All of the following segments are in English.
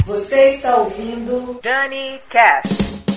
Você está ouvindo Dani Cast.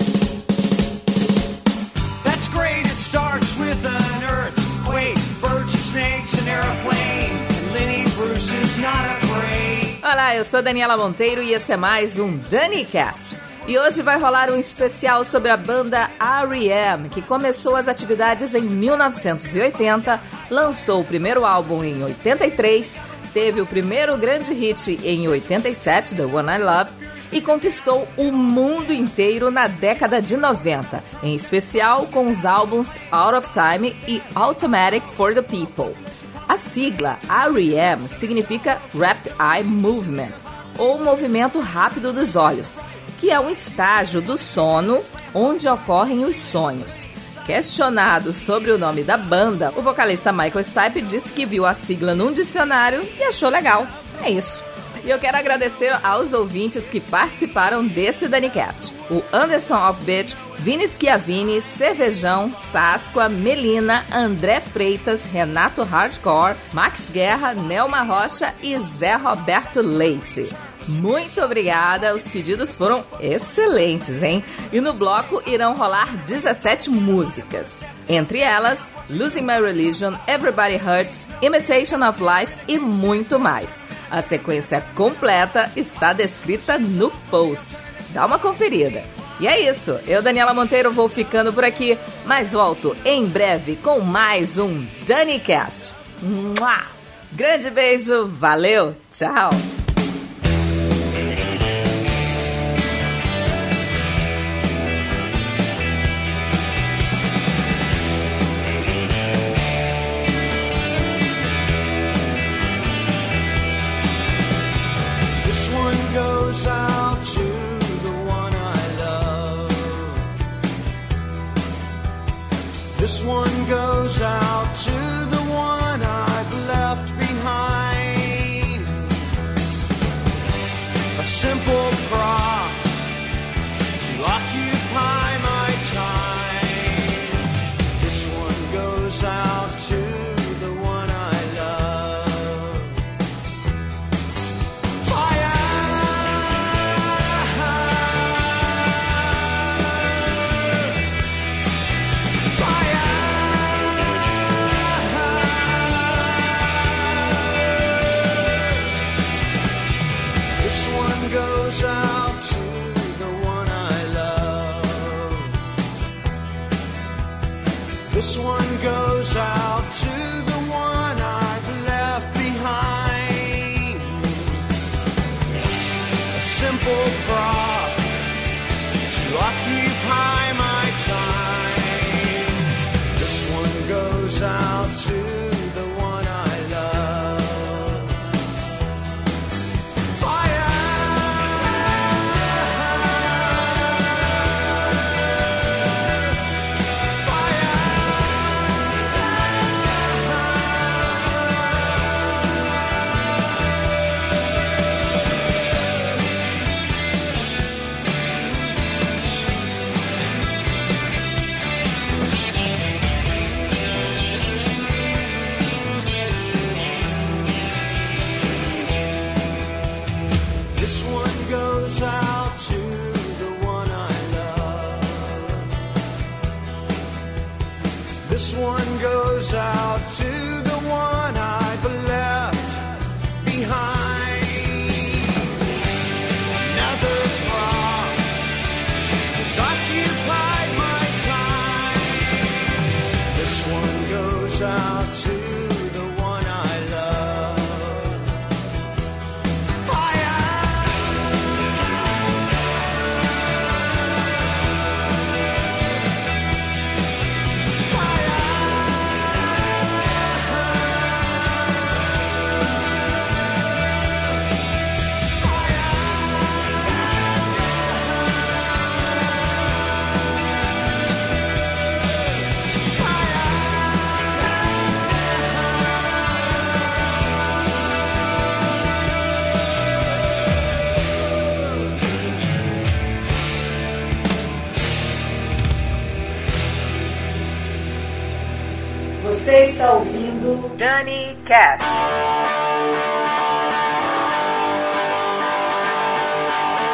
That's great, it starts with an earthquake, birds and snakes, an airplane, Lenny Bruce is not afraid. Olá, eu sou Daniela Monteiro e esse é mais um Dani Cast. E hoje vai rolar um especial sobre a banda R.E.M., que começou as atividades em 1980, lançou o primeiro álbum em 83, teve o primeiro grande hit em 87, The One I Love, e conquistou o mundo inteiro na década de 90, em especial com os álbuns Out of Time e Automatic for the People. A sigla R.E.M. significa Rapid Eye Movement, ou movimento rápido dos olhos, que é um estágio do sono onde ocorrem os sonhos. Questionado sobre o nome da banda, o vocalista Michael Stipe disse que viu a sigla num dicionário e achou legal. É isso. E eu quero agradecer aos ouvintes que participaram desse DaniCast. O Anderson Offbeat, Vini Schiavini, Cervejão, Sasqua, Melina, André Freitas, Renato Hardcore, Max Guerra, Nelma Rocha e Zé Roberto Leite. Muito obrigada, os pedidos foram excelentes, hein? E no bloco irão rolar 17 músicas. Entre elas, Losing My Religion, Everybody Hurts, Imitation of Life e muito mais. A sequência completa está descrita no post. Dá uma conferida. E é isso, eu, Daniela Monteiro, vou ficando por aqui, mas volto em breve com mais um DaniCast. Grande beijo, valeu, tchau! This one goes out to the one I've left behind. A simple prop to occupy my time. This one goes out to the one I love. Fire! Goes out to the one I love. This one goes out to the one I've left behind. A simple prop to occupy my time. This one goes out to This one goes out to the one I've left behind. Another prop has occupied my time. This one goes out to the one I love. Você está ouvindo DaniCast.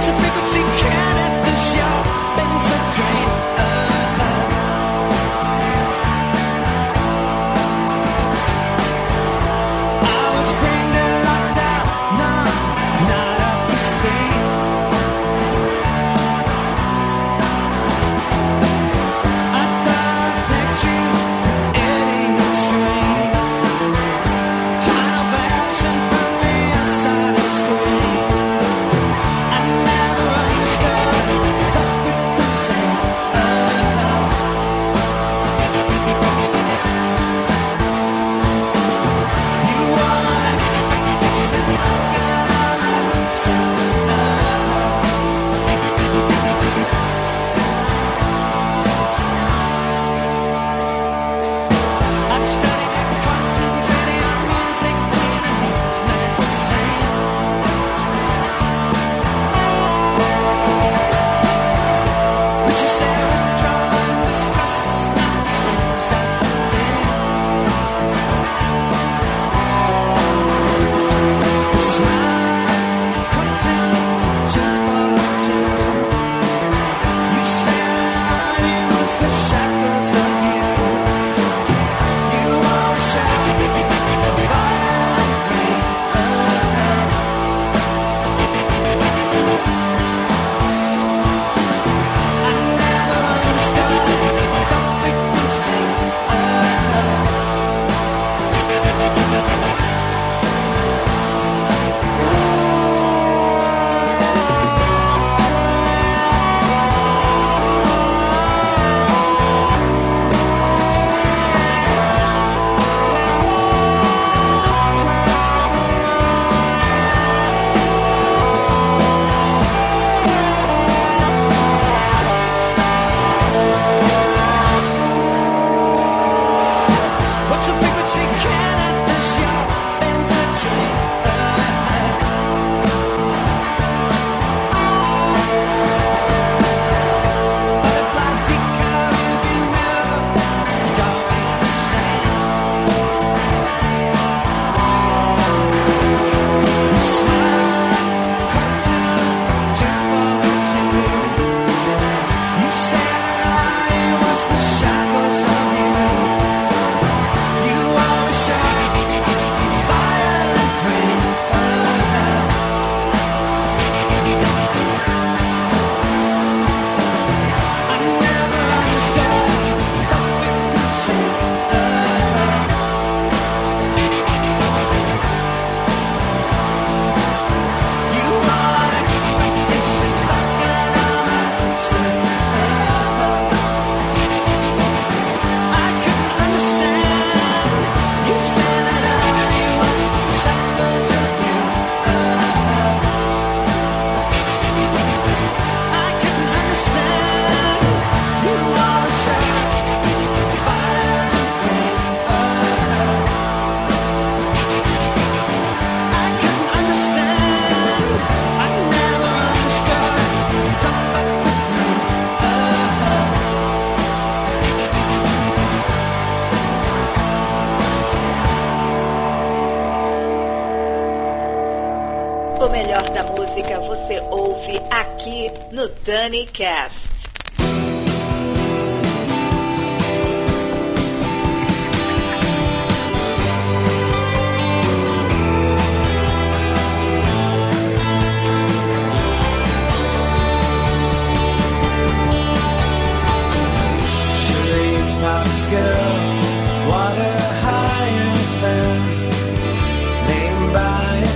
O melhor da música você ouve aqui no DaniCast.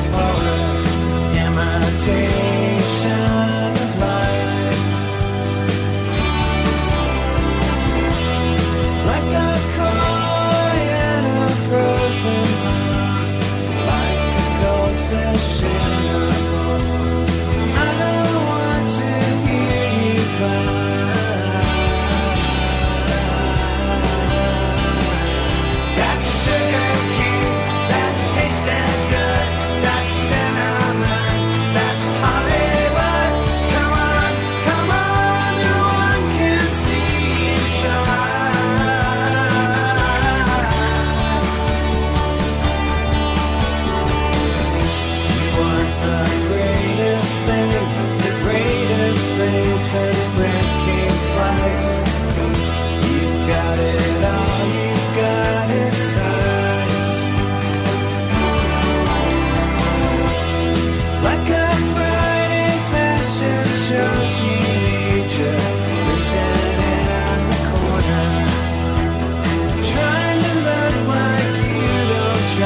Imitation of life.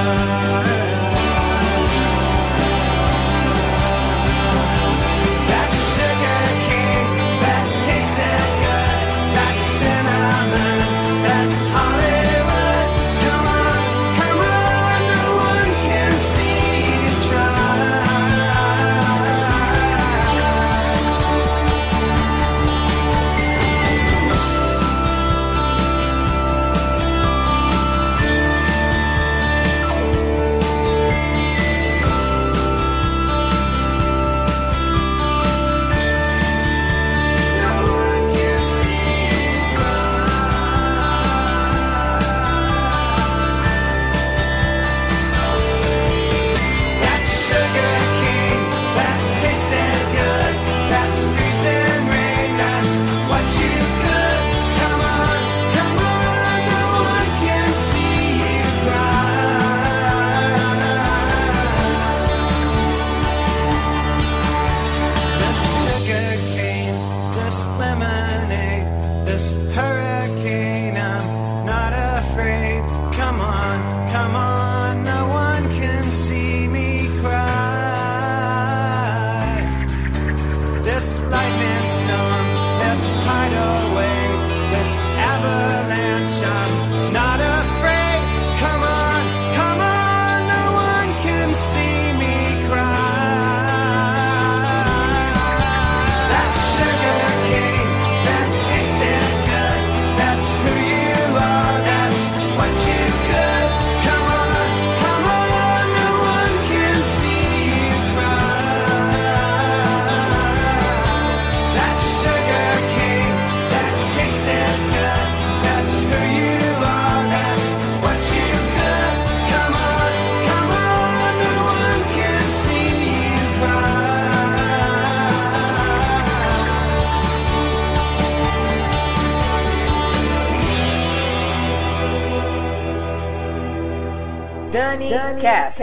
Dani Cast.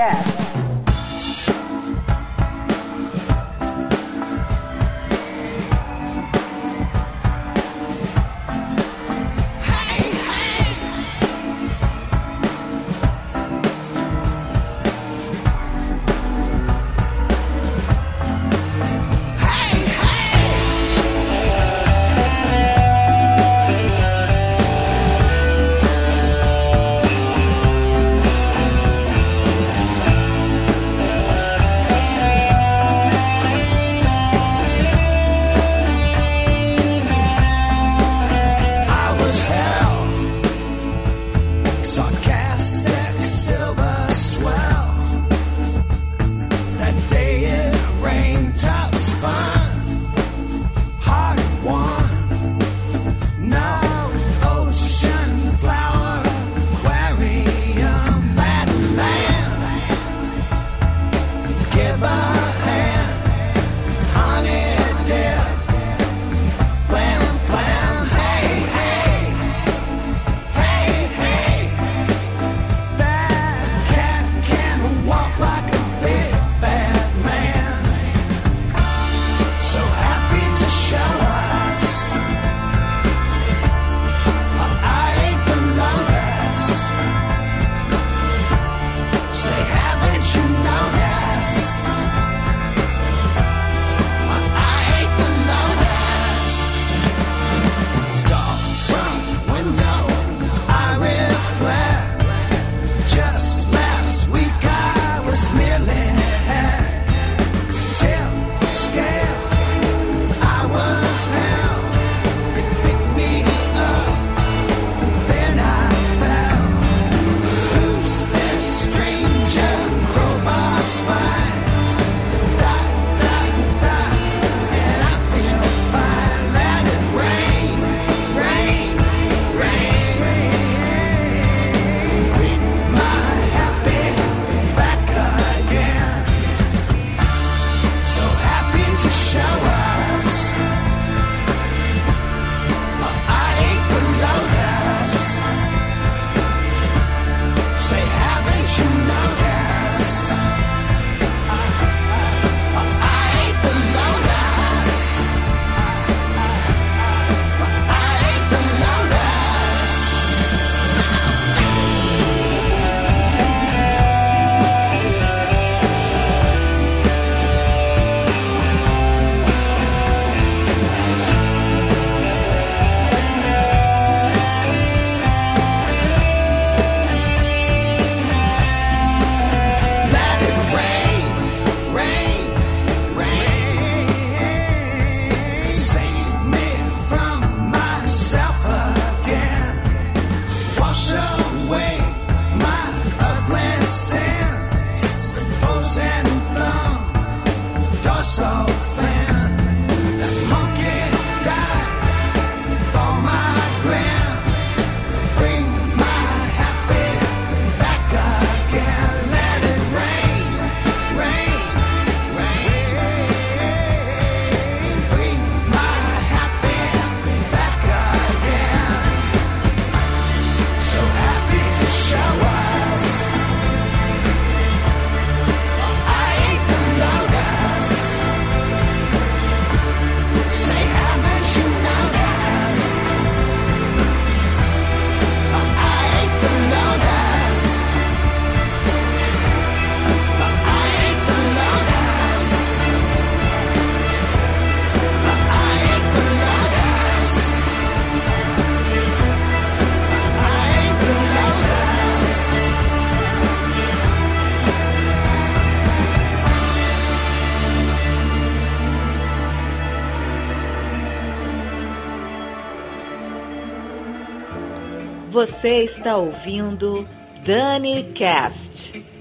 Você está ouvindo DaniCast.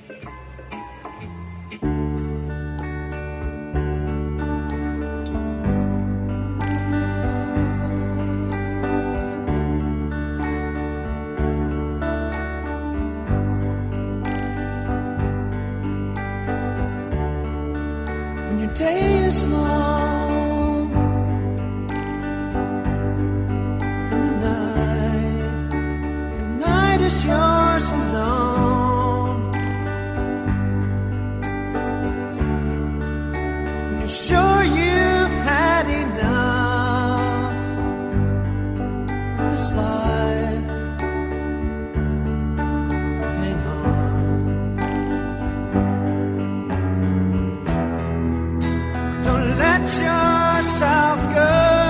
When your day is long and the night is yours alone. When you're sure you've had enough of this life, hang on. Don't let yourself go.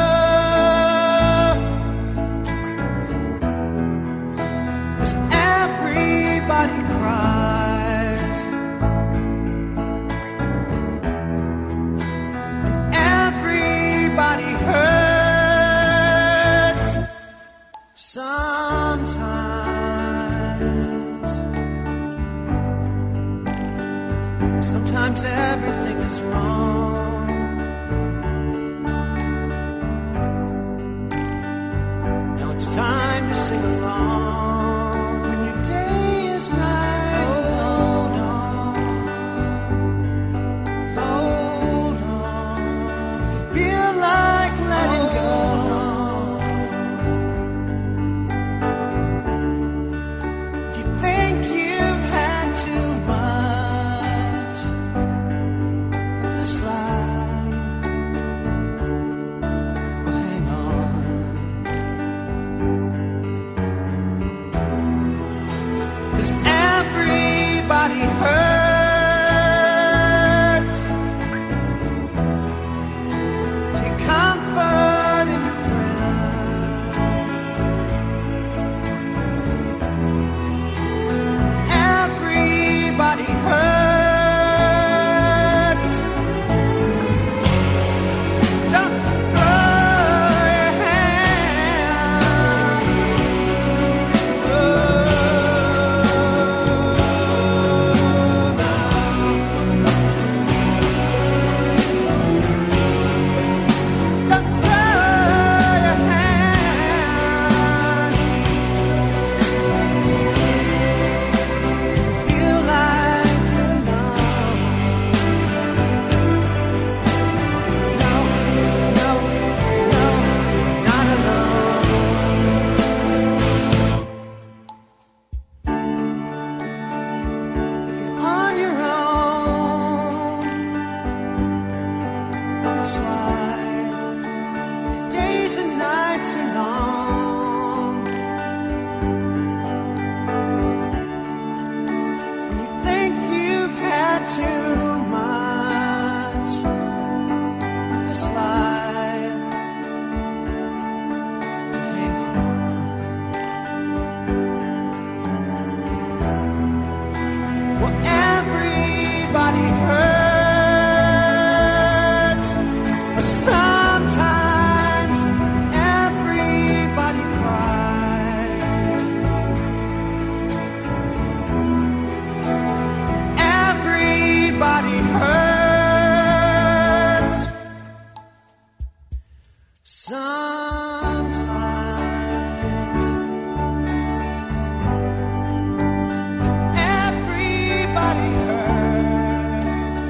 'Cause everybody cries, everybody hurts sometimes. Sometimes everything is wrong. Now it's time to sing along. When your day is night, hold on, hold on. You feel like letting go. If you think you've had too much of this life, well, hang on. 'Cause everybody hurts. Take comfort in your prayers. Everybody hurts. Don't throw your hand. Don't throw your hand. Feel like you're numb. No, no, no, you're not alone. If you're on your own on this life, days and nights are long. When you think you've had too much of this life, to hang on. Well, everybody hurts, but sometimes everybody cries. Everybody hurts sometimes. Everybody hurts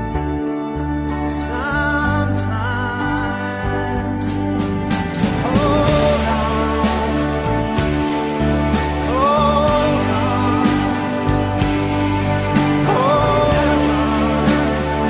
sometimes. So hold on, hold on, hold on.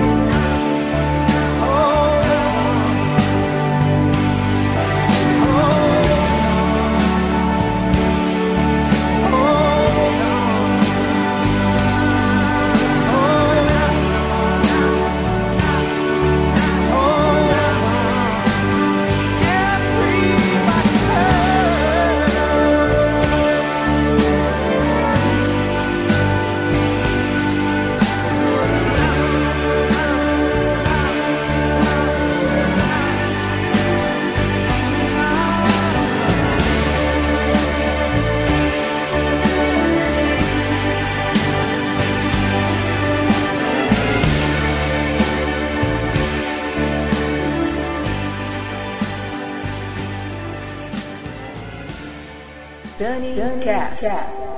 DaniCast.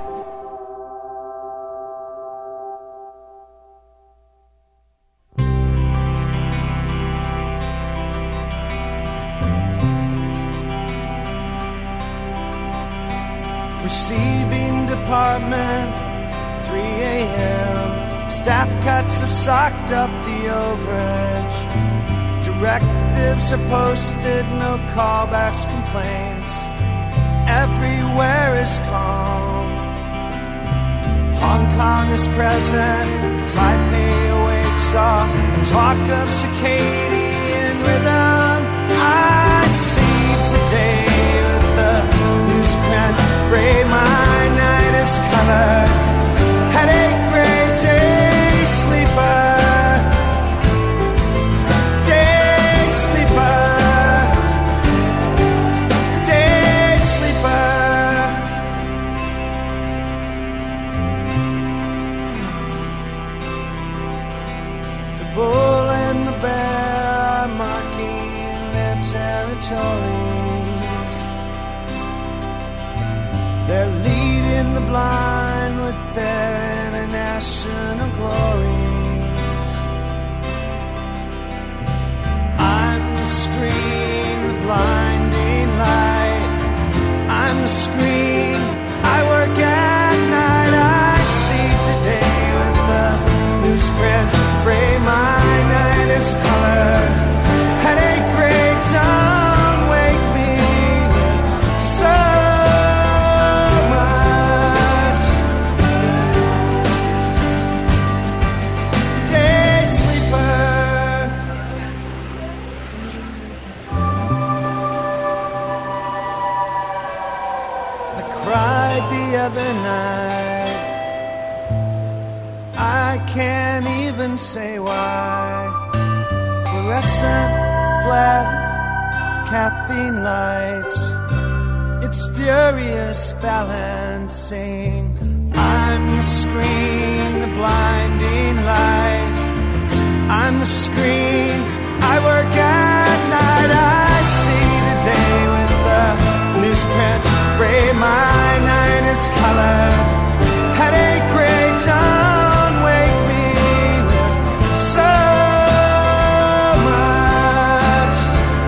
Receiving department, 3 a.m. Staff cuts have socked up the overage. Directives are posted, no callbacks, complaints. Everywhere is calm. Hong Kong is present, Taipei awakes all talk of circadian rhythm. I see today with the newsprint, gray, my night is colored. Headache, gray, day sleeper. Day sleeper. Day sleeper. The bull and the bear are marking their territories. They're leading the blind with their international glories. I'm the screen, the blinding light. I'm the screen, I work at night. I see today with the newsprint, gray, my night is colored. Headache, gray, don't wake me with so much. Day sleeper. I cried the other night. I can't even say why. Fluorescent, flat, caffeine lights. It's furious balancing. I'm the screen, the blinding light. I'm the screen, I work at night. I see the day with the newsprint, gray, my night is colored. Headache, gray, don't wake me with so much.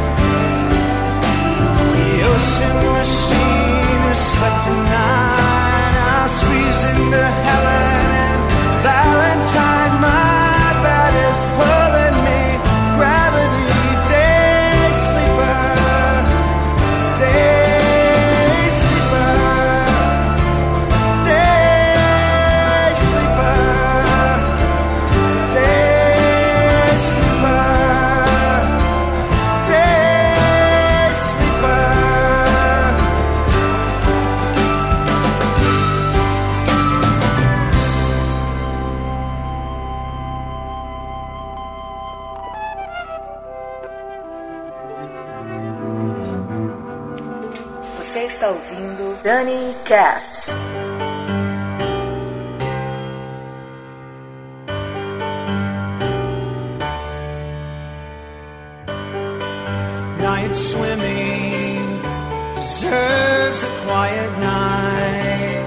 The ocean machine is set tonight. I'll squeeze into Helen and Valentine. My bed is pulling me. Gravity, day sleeper. Day sleeper. Day sleeper. Day sleeper. Day sleeper. Você está ouvindo DaniCast. Night swimming deserves a quiet night.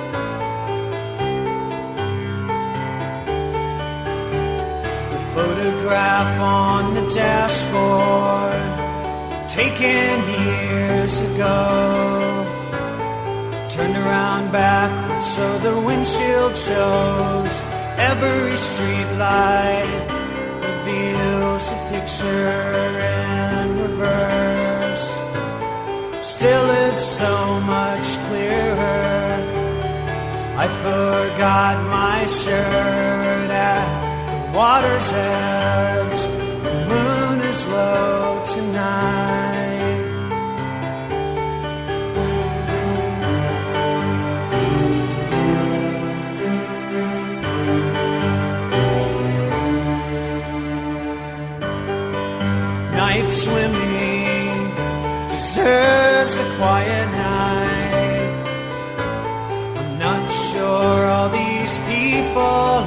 The photograph on the dashboard, taken years ago, turned around backwards so the windshield shows. Every street light reveals a picture in reverse. Still it's so much clearer. I forgot my shirt at the water's edge. The moon is low tonight. Night swimming deserves a quiet night. I'm not sure all these people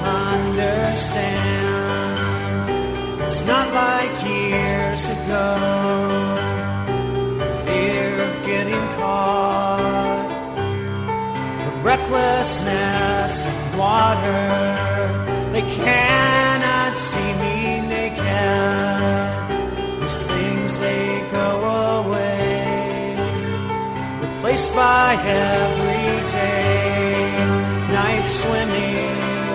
understand. It's not like years ago, fear of getting caught. righteousness and water. They cannot see me naked. These things, they go away, replaced by everyday night swimming,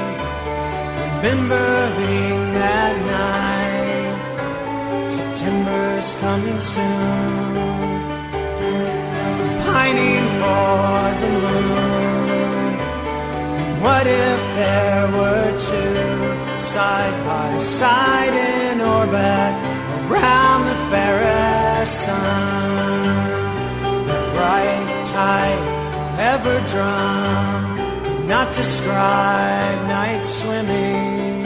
remembering that night. September's coming soon. I'm pining for the moon. And what if there were two side by side in orbit around the fairest sun? That bright tide forever drum could not describe night swimming.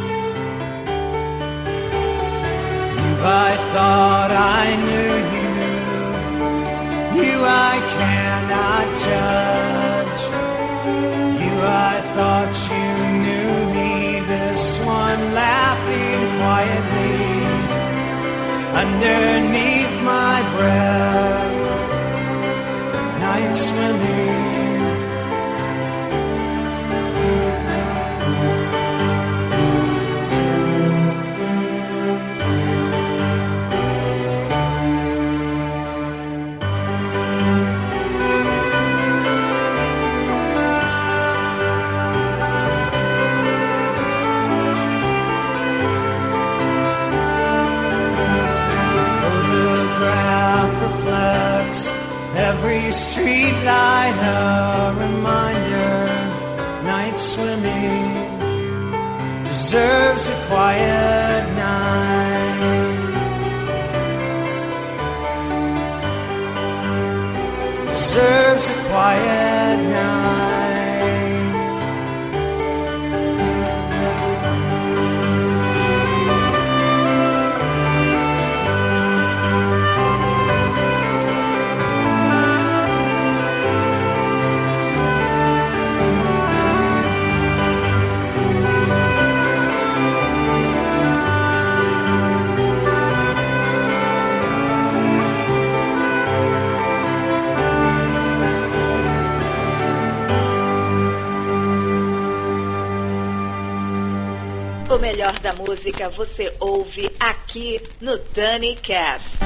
I thought I knew you. You I cannot judge. You I thought you knew me. This one laughing quietly underneath my breath. Night swimming. Every street light a reminder. Night swimming deserves a quiet night. Deserves a quiet night. O melhor da música você ouve aqui no DaniCast.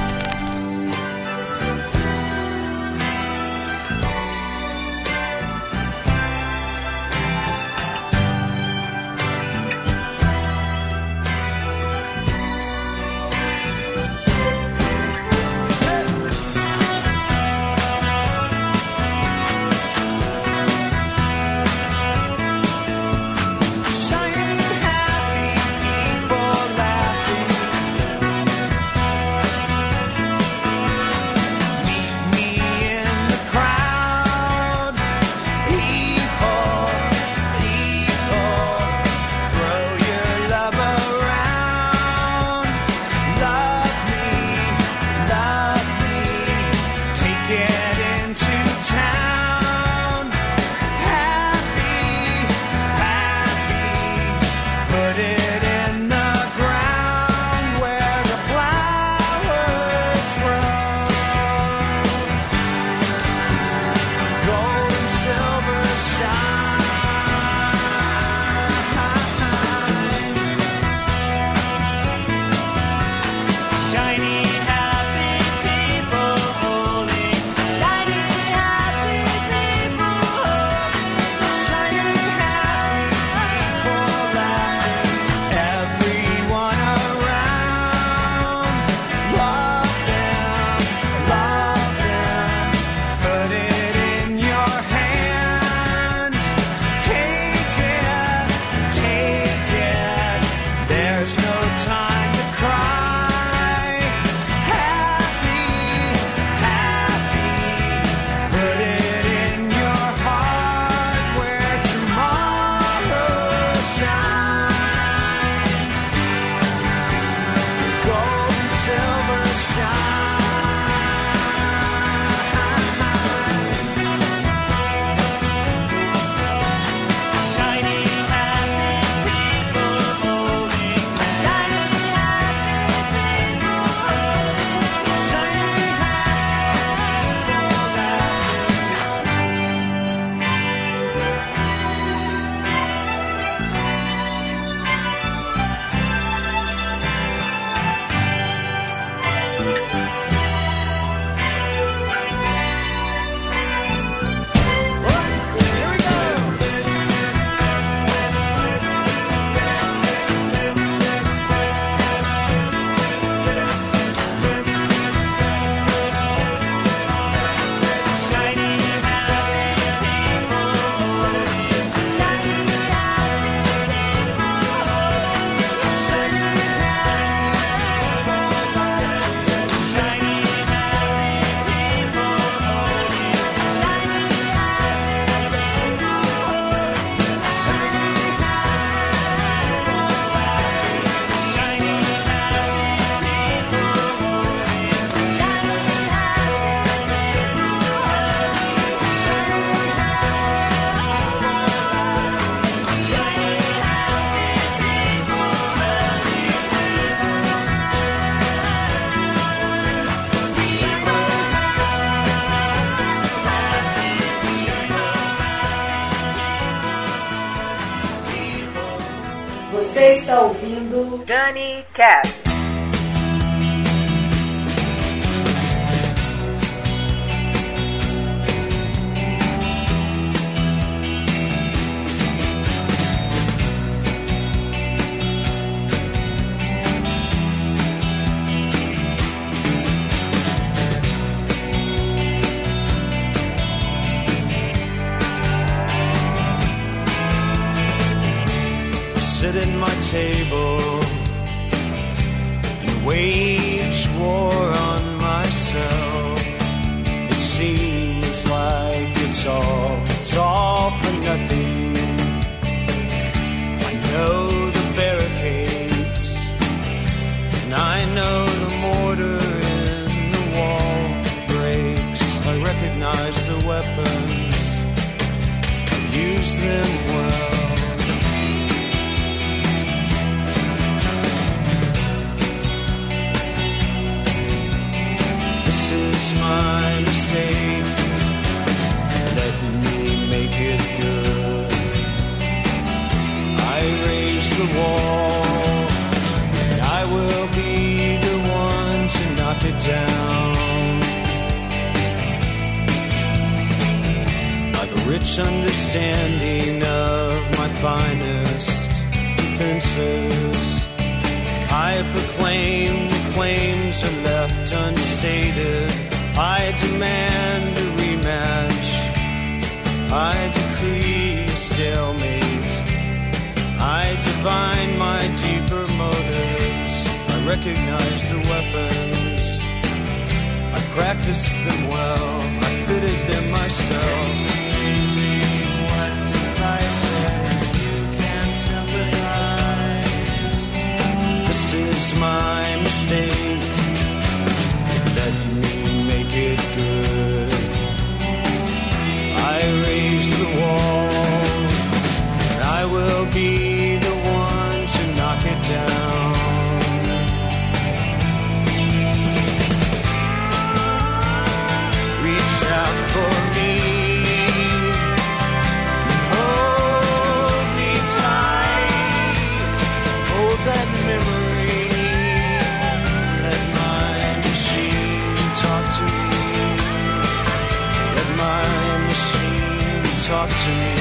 Você está ouvindo Dani Cast. Sit at my table and wage war on myself. It seems like it's all for nothing. I know the barricades and I know the mortar in the wall breaks. I recognize the weapons, I use them well. My mistake, let me make it good. I raise the wall, and I will be the one to knock it down. I've a rich understanding of my finest defenses. I proclaim the claims are left unstated. I demand a rematch. I decree a stalemate. I divine my deeper motives. I recognize the weapons. I practiced them well. I fitted them myself. It's amazing what devices you can sympathize. This is my mistake. Let me make it good. I raise the wall, and I will be the one to knock it down. Reach out for me, hold me tight, hold that memory. Talk to me.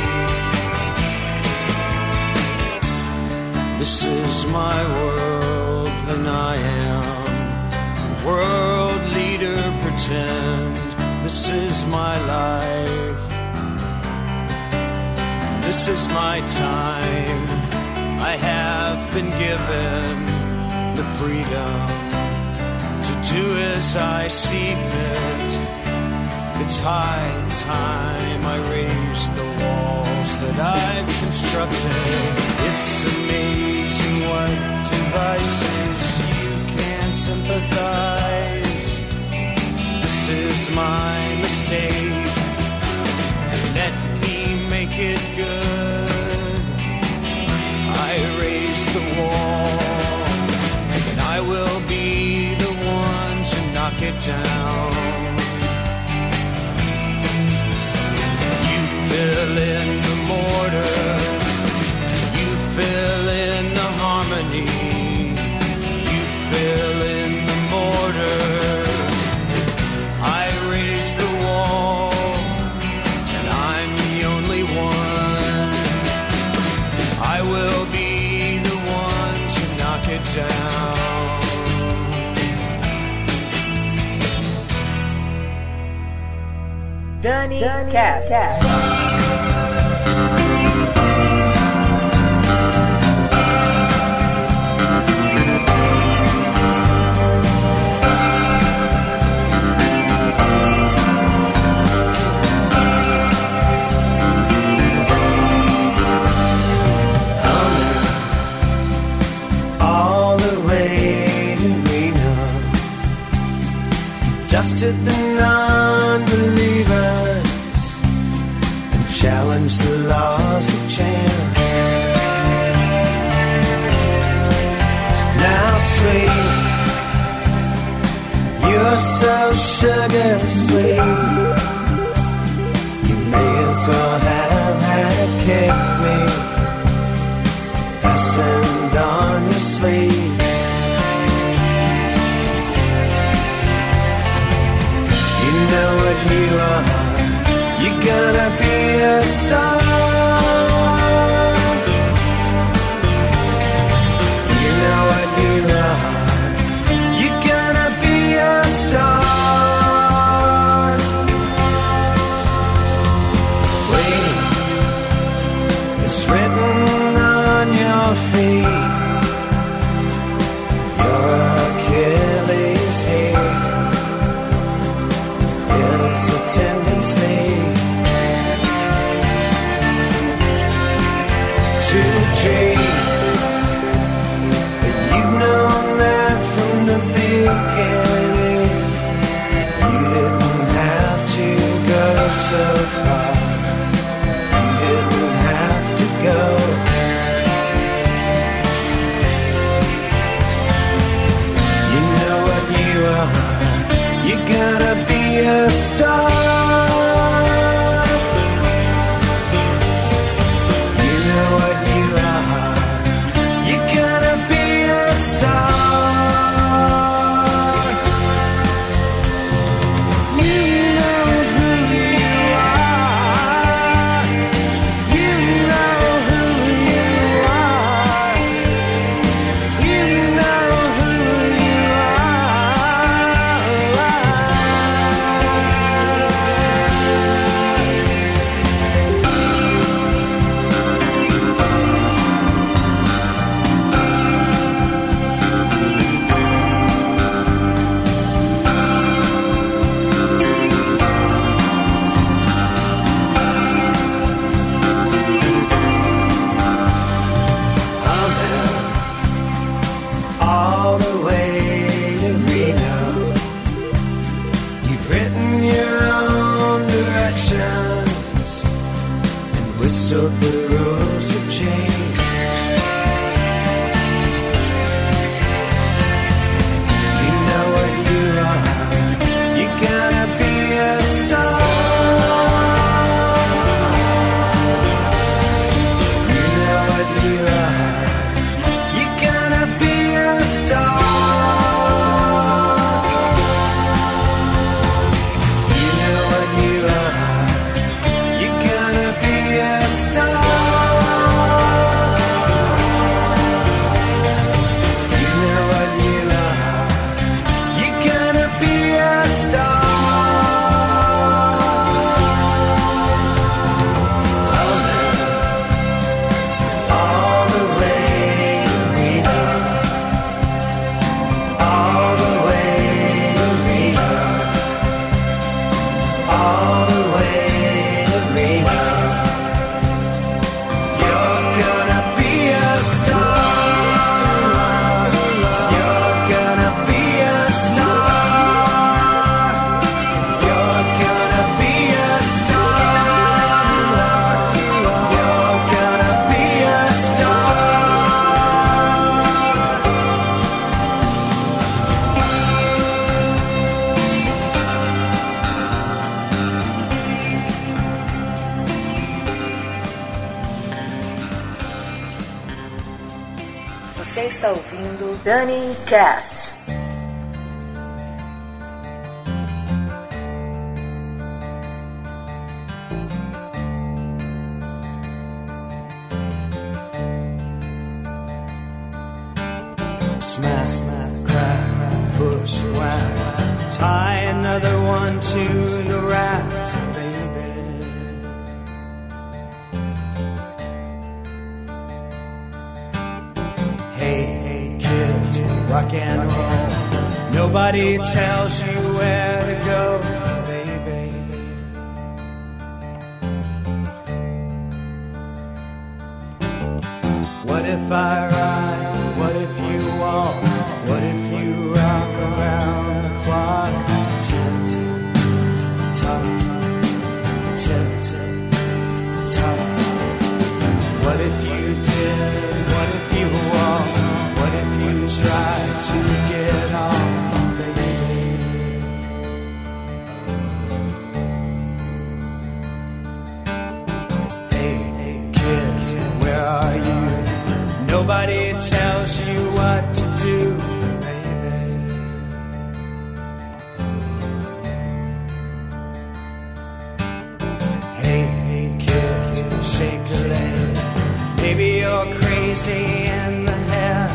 This is my world, and I am a world leader. Pretend this is my life. This is my time. I have been given the freedom to do as I see fit. It's high time I raise the walls that I've constructed. It's amazing what devices you can sympathize. This is my mistake. Let me make it good. I raise the wall, and I will be the one to knock it down. Fill in the mortar, you fill in the harmony, you fill in the mortar. I raise the wall, and I'm the only one. I will be the one to knock it down. Dani Cast. Dusted the non-believers and challenged the laws of chance. Now, sweet, you're so sugar sweet. You may as well have had cake, me. fastened on your sleeve. You know what you are, you're gonna be a star. You know what you are, you're gonna be a star. Wait, it's written on your feet. Your Achilles heel. There's a tendency to dream, but you've known that from the beginning. You didn't have to go so far. You didn't have to go. You know what you are, you gotta be a star. You know what you are, you gotta be a star. You know who you are. You know who you are. You know who you all the way to Reno. You've written your own directions and whistled the rules of change. You know what you are, you gotta be a star. You know what you are, you gotta be a star. You know what you are, you gotta be a star. You know what you are, you gotta be a star. All the way to Reno. All the way to Reno. All the way to Reno. You're gonna be a star. You're gonna be a star. You're gonna be a star. You're gonna be a star. Você está ouvindo Dani Cast. Smack, crack, bush, whack. Tie another one to the rafts, baby. Hey, kid, rock and roll. Nobody tells you where to go, baby. What if I ride? What if you walk? What if you rock around the clock? Tick, tock, tick, tock. What if you did? What if you walked? What if you tried to get on, baby? Hey, kid, where are you? Nobody tells you what to do, baby. Hey, kid, shake a leg. Maybe you're crazy in the head,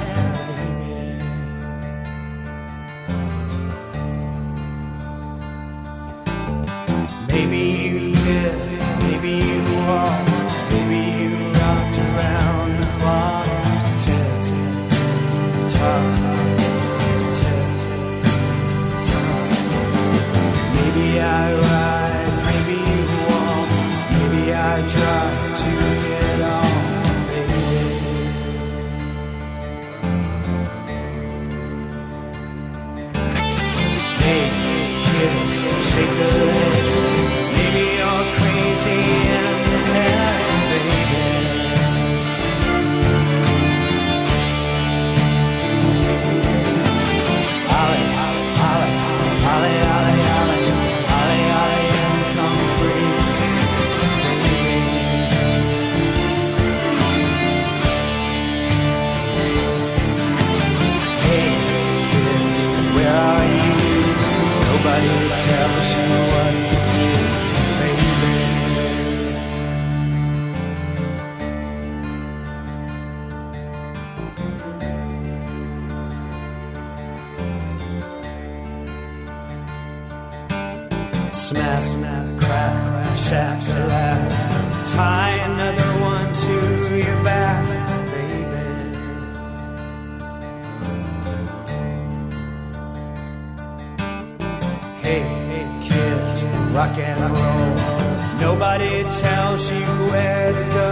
baby. Maybe you did, maybe you walked, maybe you rocked around the clock. Maybe I ride, maybe you walk, maybe I drive to get on, baby. Hey, kids, shake a leg. Maybe you're crazy in the head, baby. Nobody tells you what to do, baby. Smash, crack, shack-a-lack. Tie another one to your back, baby. Hey, kids, rock and roll. Nobody tells you where to go,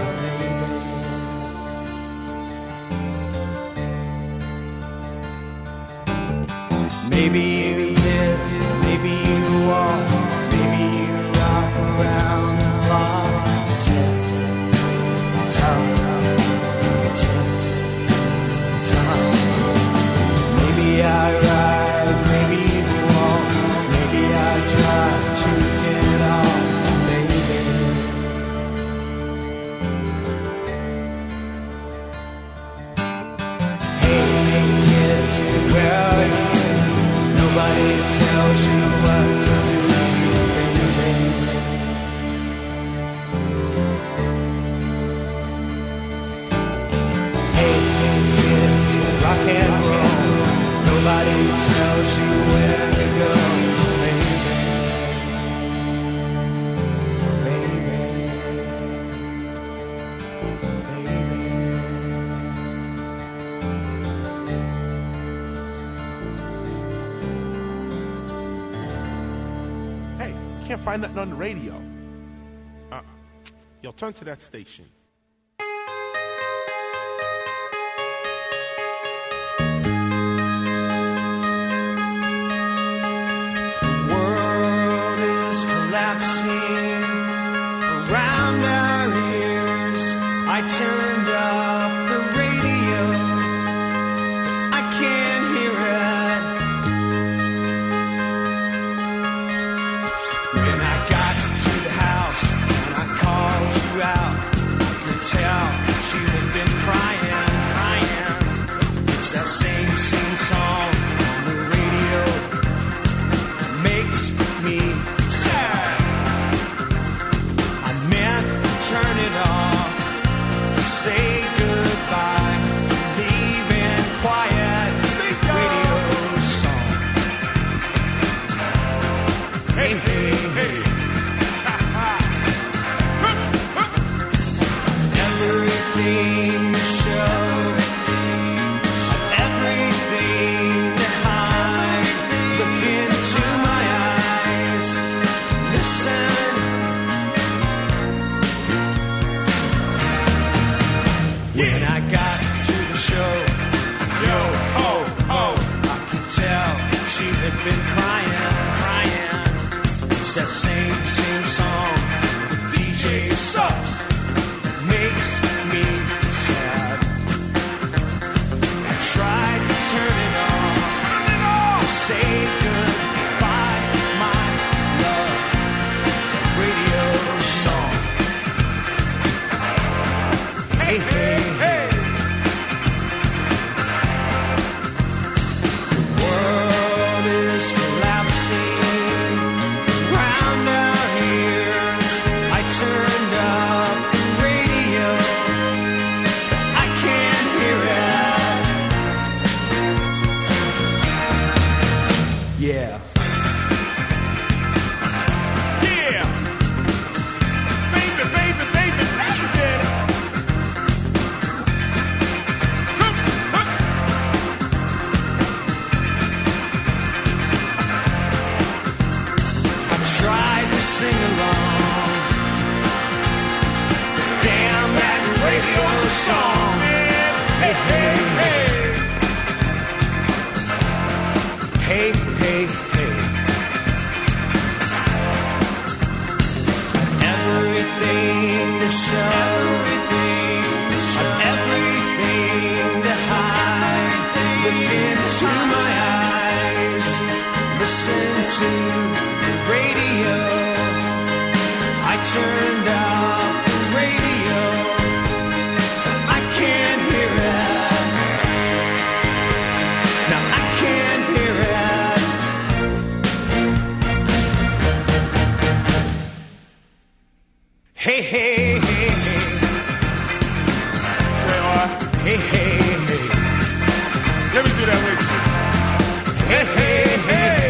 baby. Maybe you did, maybe you won't. Maybe you rock around the clock. Maybe I ride, maybe you won't. Maybe I try to get on, baby. Hey, kids, where are you? Nobody tells you what to do, baby. Hey, kids, rock and roll. Nobody tells you where to go, baby. Baby. Baby. Hey, can't find nothing on the radio. Yo, turn to that station. Collapsing around our ears. I turned up the radio, I can't hear it. When I got to the house and I called you out, I could tell she had been crying. It's that same song on the radio that makes me sad. Turn it off to say goodbye to leaving quiet radio song. Hey, hey, hey. Everything you show, everything to hide. Look into my eyes, listen. When I got to the show, I could tell she had been crying. It's that same song. The DJ sucks, makes me sad. I tried to turn it on to say goodbye, my love. Radio song. Hey, hey, hey. to my eyes. Listen to the radio. I turned up the radio. I can't hear it. No, I can't hear it. Hey, hey, hey, hey. Say what? Hey, hey, hey. Let me do that with you. Hey, hey, hey.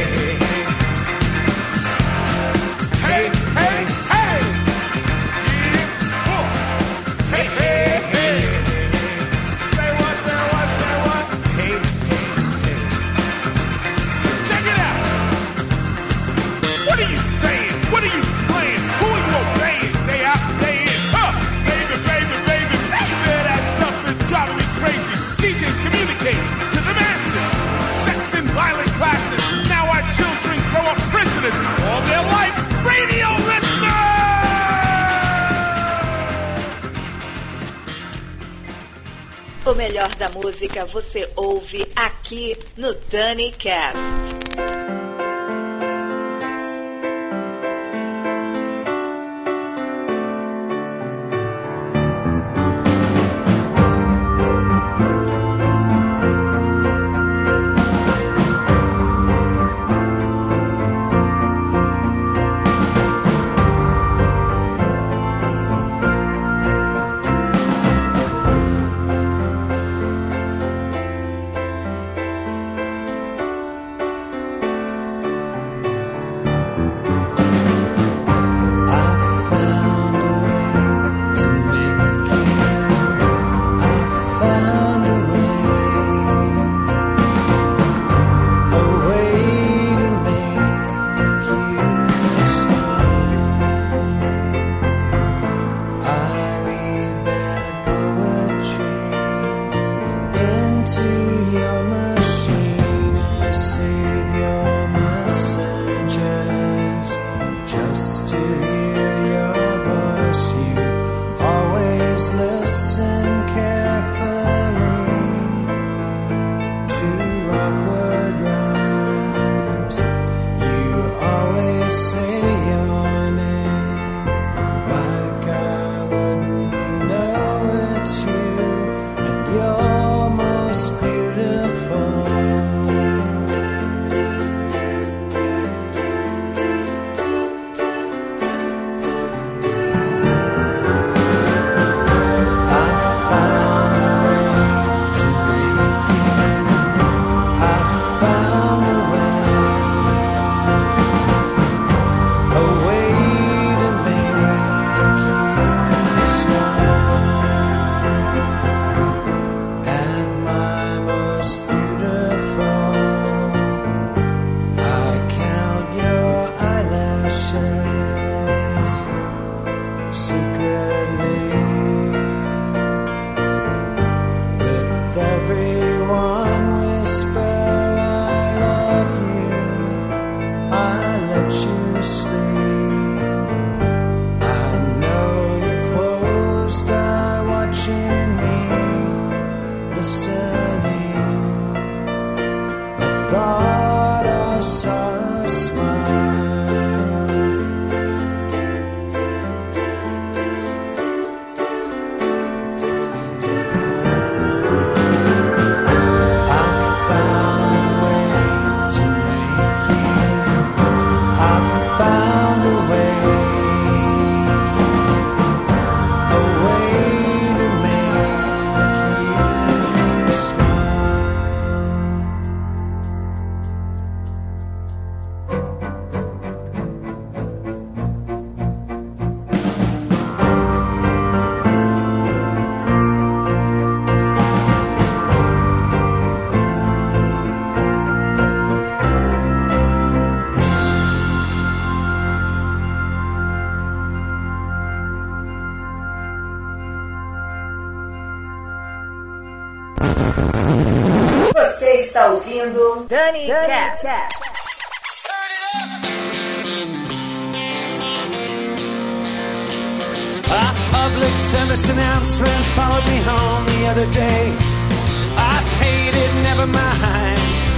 Hey, hey, hey. Yeah. Oh. Hey, hey, hey. Say what, say what, say what? Hey, hey, hey. Check it out. What are you saying? What are you playing? Who are you obeying? Day out, day in. Baby, baby, baby. That stuff is driving me crazy. DJs communicate to the masses. Sex and violent classes. Now our children grow up prisoners all their life. Radio listeners! O melhor da música você ouve aqui no DaniCast. Você está ouvindo DaniCast. A public service announcement followed me home the other day. I paid it, never mind.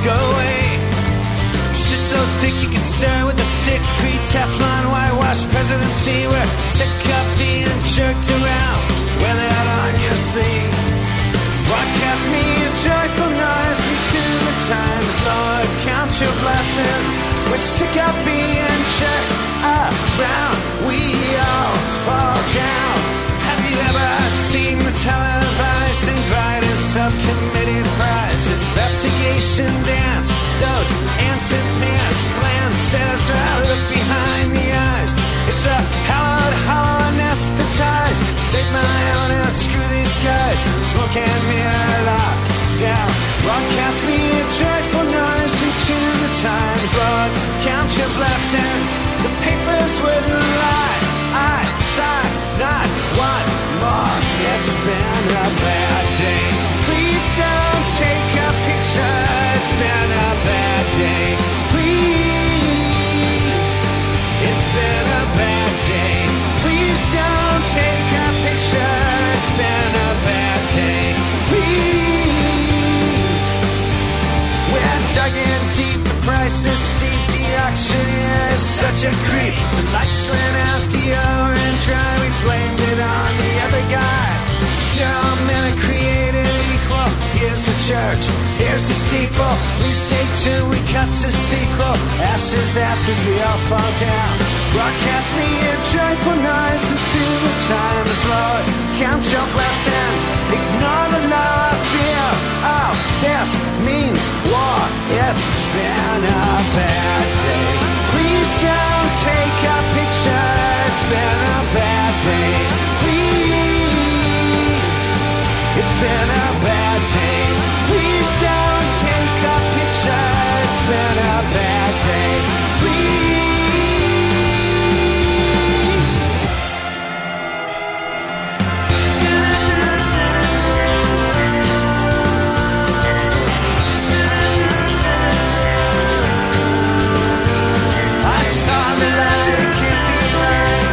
go away. Shit so thick you can stir with a stick. Free Teflon, whitewash presidency. We're sick of being jerked around. Wear that on your sleeve. Broadcast me a joyful noise into the times. Lord, count your blessings. We're sick of being jerked around. We all fall down. Have you ever seen the televised Invited Subcommittee Prize investigation dance? Those ants and pants glances look behind the eyes. It's a hallowed, hollow anesthetized. Save my honor, screw these guys. Smoke and mirror lock down. Broadcast me a joyful noise into the times. Lord, count your blessings. The papers wouldn't lie. I sign not one more. It's been a bad day. Please don't take a picture. It's been a bad day. Please. It's been a bad day. Please don't take a picture. It's been a bad day. Please. We're dug in deep. The price is steep. The auctioneer is such a creep. The lights went out. The orange dry. We blamed it on the other guy. Sure, all men are created equal. Here's the church, here's the steeple. Please stay tuned, we cut to sequel. Ashes, ashes, we all fall down. Broadcast me a joyful noise into the times. Lord, count your blessings. Ignore the law of fear. Oh, this means war. It's been a bad day. Please don't take a picture. It's been a bad day. Please. It's been a bad day. Please don't take a picture. It's been a bad day. Please. I saw the light, it can't be right.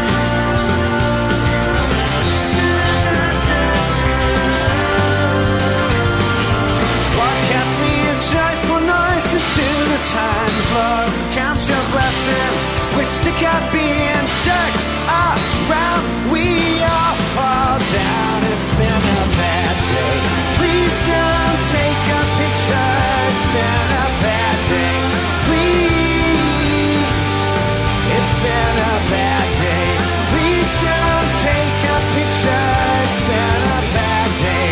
Broadcast me a joyful noise into the times. Lord, count your blessings. We're sick of being jerked around. We all fall down. It's been a bad day. Please don't take a picture. It's been a bad day. Please. It's been a bad day. Please don't take a picture. It's been a bad day.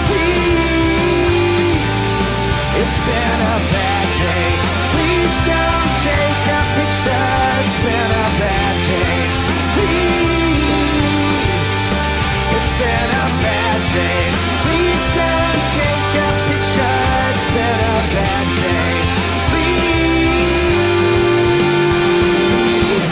Please. It's been a bad day. Please don't take a picture. It's been a bad day. Please. It's been a bad day. Please don't take a picture. It's been a bad day. Please.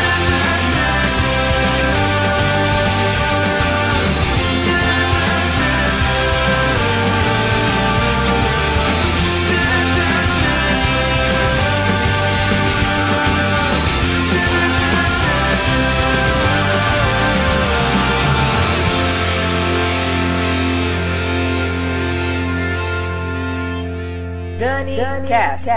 Dani Cast.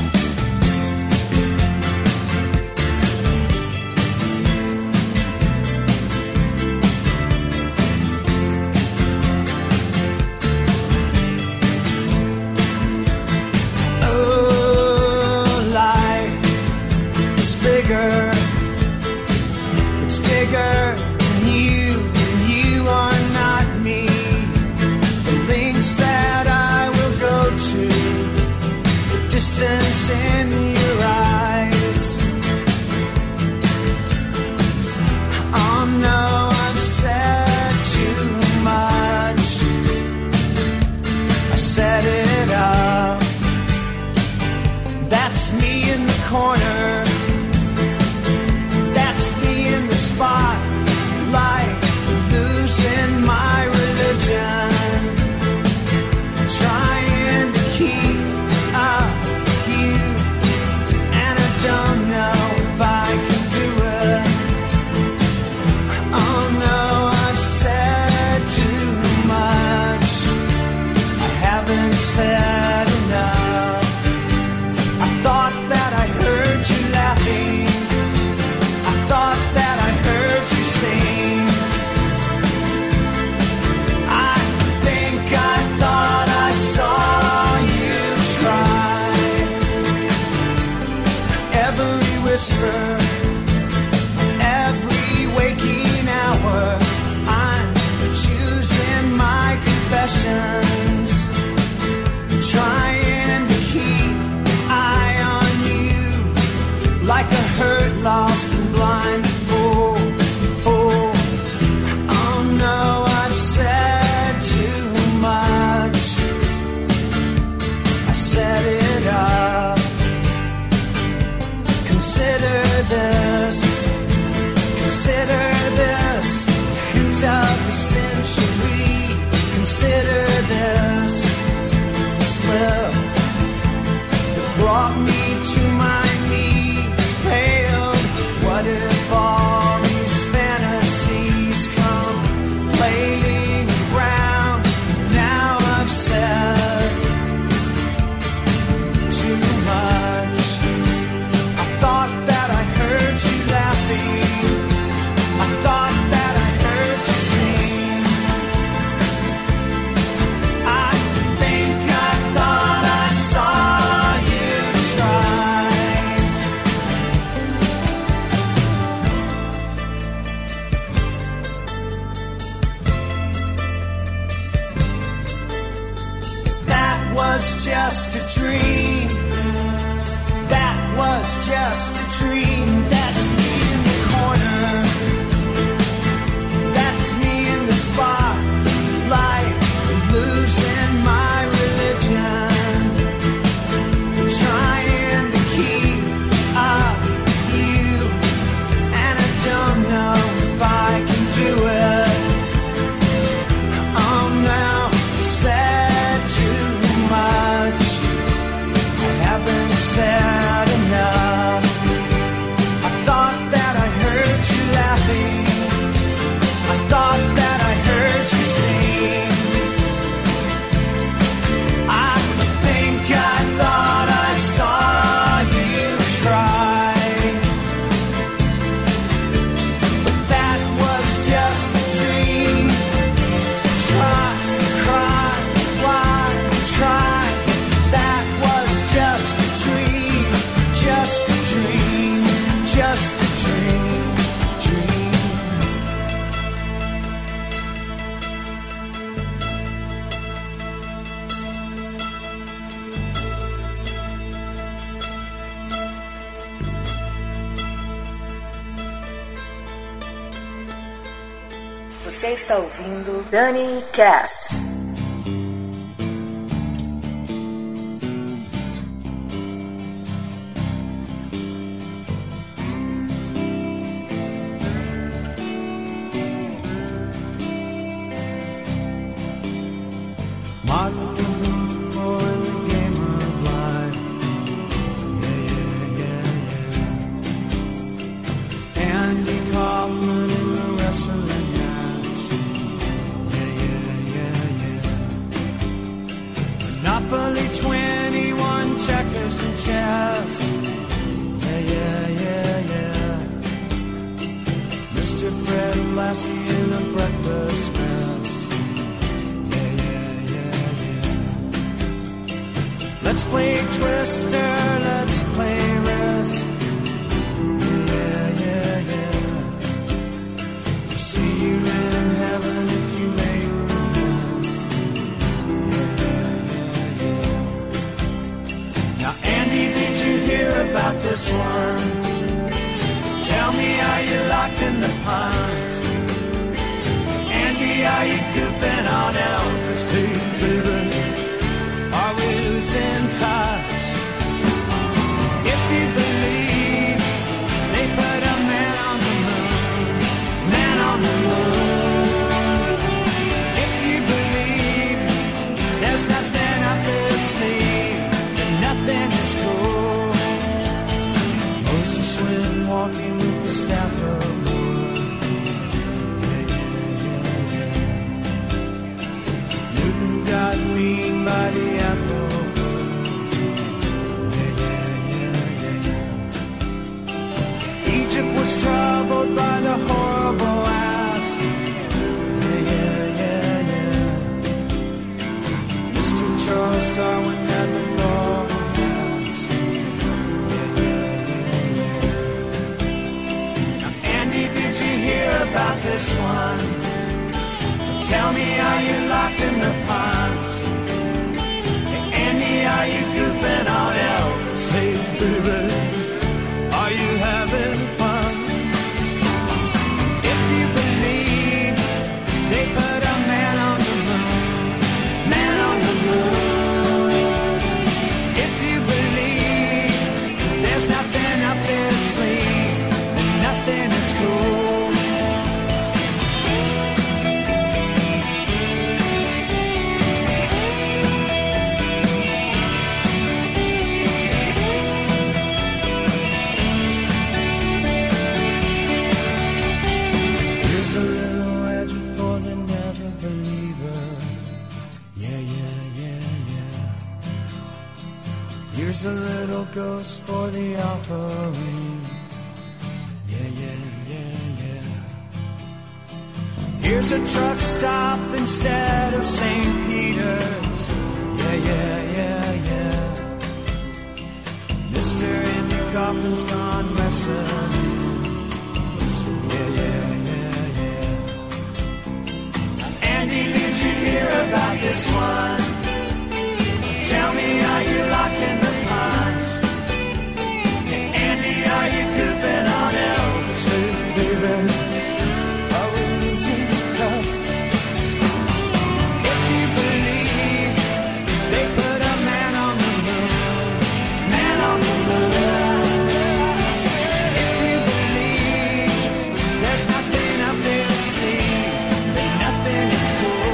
Oh, life is bigger. It's bigger than you, and you are not me. The links that I will go to, the distance whisper every waking hour. I'm choosing my confessions, trying to keep eye on you like a hurt, lost and blind fool. Oh no, I've said too much. I set it up. Consider this hint of the century. Consider this slip that brought me to my knees, paled. What if all these fantasies come flailing around? Now I've said too much. I thought that I heard you laughing. I thought that I heard you sing. I think I thought I saw you try. That was just a dream. That was just a dream. That's me in the corner. That's me in the spotlight, losing my religion, trying to keep up with you, and I don't know if I can do it. I'm now said too much. I haven't said enough. I thought that I heard you laughing. I thought that I heard you sing. I think I thought I saw you try. But that was just a dream. Try, cry, why, try. That was just a dream. Just a dream. Just a dream. Dream. Você está ouvindo Dani Cast. Martin Luther in the game of life. Yeah. Andy Kaufman in the wrestling match. Yeah. Monopoly 21, checkers and chess. Yeah. Mr. Fred Lassie in a breakfast mess. Let's play Twister, let's play Risk. Yeah. See you in heaven if you make the list. Yeah. Now, Andy, did you hear about this one? Tell me, are you locked in the pond? Andy, are you goofing on Elvis, baby? Are we losing touch? If you believe they put a man on the moon, if you believe there's nothing up their sleeve, then nothing is cool. Moses went walking with the staff of wood. Yeah. locked in the pines. Hey, Andy, are you goofing on Elvis? Hey, baby, are you having fun? If you believe they put a man on the moon, man on the moon. If you believe there's nothing up there to sleep, and nothing is cool. Here's a little ghost for the offering. Yeah, yeah, yeah, yeah. Here's a truck stop instead of St. Peter's. Yeah, yeah, yeah, yeah. Mister in your coffin's gone messing. Yeah, yeah, yeah, yeah. Andy, did you hear about this one? Tell me, are you locked in the pines? Hey, Andy, are you goofing on Elvis? Hey, baby, are we losing touch? If you believe they put a man on the moon, man on the moon. If you believe there's nothing up there to see, then nothing is cool.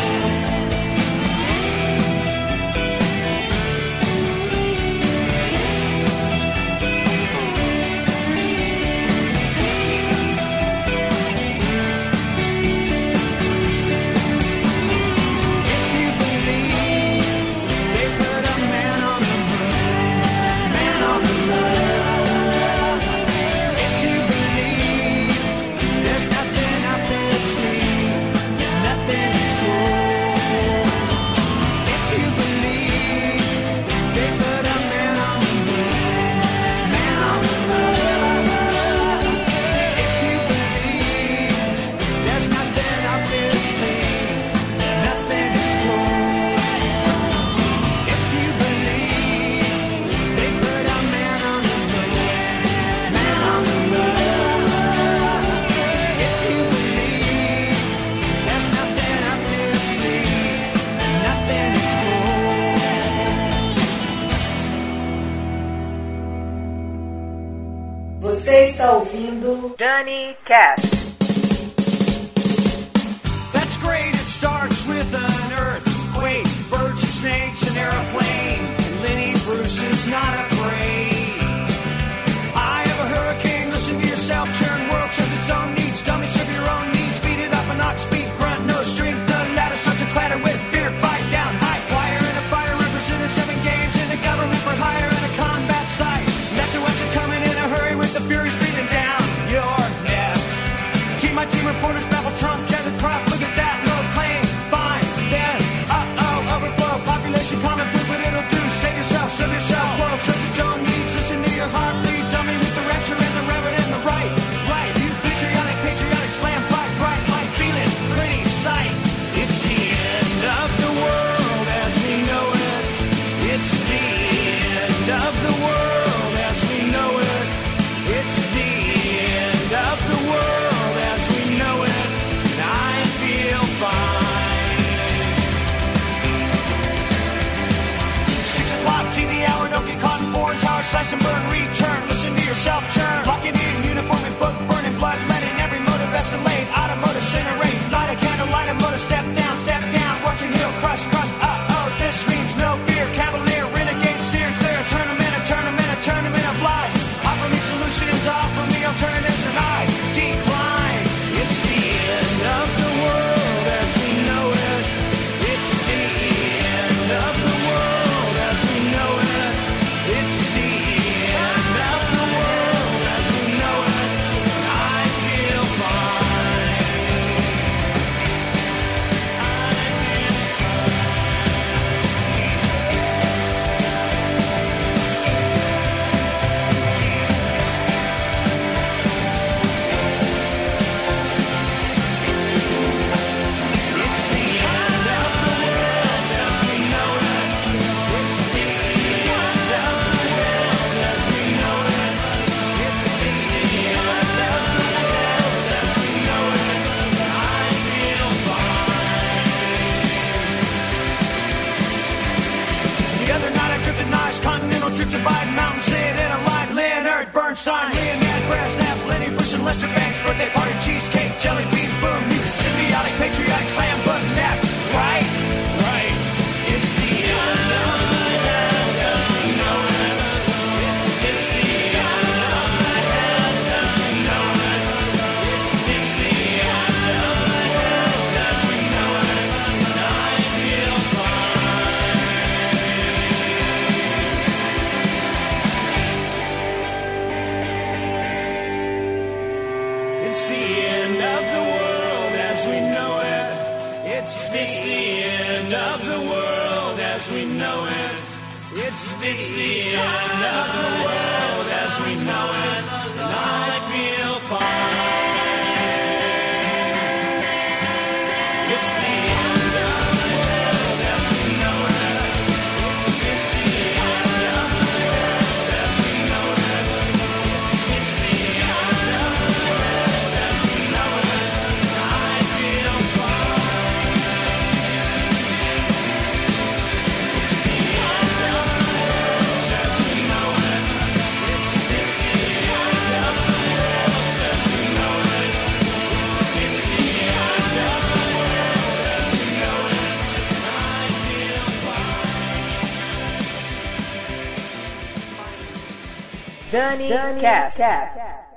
Você está ouvindo Dani Cast. That's great, it starts with an earthquake, birds and snakes, an airplane, and Lenny Bruce is not afraid. I have a hurricane, listen to yourself, churn, world serves its own needs, dummy serve your own needs, beat it up and ox speed, grunt, no strength, the ladder starts to clatter with fear, fight down, high flyer in a fire, represented 7 games in the government for hire in a combat site, left to us are coming in a hurry with the furies breathing down your neck. trip to Biden Mountain, sit in a line. Leonard Bernstein, Leonard Brezhnev, Lenny Bruce, and Lester Banks. Birthday party, cheesecake, jelly bean, boom. You symbiotic, patriotic, slam button, that right? Right. It's the end of the world as we know it. It's the end of the world as we know it. It's the end of the world as we know it. And I feel fine. It's the end of the world as we know it. It's the end of the world as we know it. It's the end of the world as we know it. And I feel fine. It's the end of the world as we know it. It's the end of the world as we know it. It's the end of the world as we know it. I feel fine. It's the end of the world as we know it. It's the end of the world as we know it. It's the end of the world as we know it. I feel fine. Dani Cast.